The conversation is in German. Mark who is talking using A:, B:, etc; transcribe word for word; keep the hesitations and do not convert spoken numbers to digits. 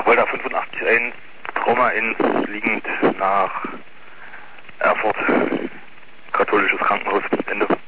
A: Volta fünfundachtzig eins, Trauma eins, liegend nach Erfurt, katholisches Krankenhaus, Ende.